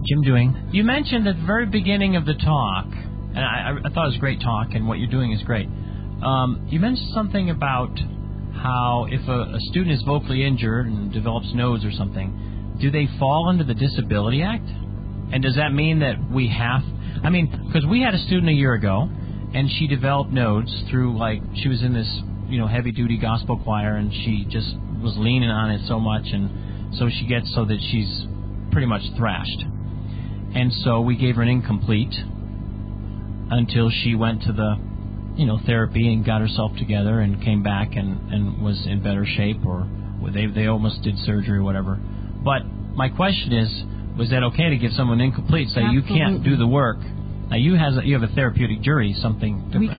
Jim doing? You mentioned at the very beginning of the talk, and I thought it was a great talk, and what you're doing is great. You mentioned something about how if a student is vocally injured and develops nodes or something, do they fall under the Disability Act? And does that mean that we have... I mean, because we had a student a year ago, and she developed nodes through, like, she was in this, heavy-duty gospel choir, and she just was leaning on it so much, and so she gets so that she's pretty much thrashed. And so we gave her an incomplete until she went to the, therapy and got herself together and came back and was in better shape, or they almost did surgery or whatever. But my question is, was that okay to give someone incomplete? Say you can't do the work. Now you have a therapeutic jury, something different.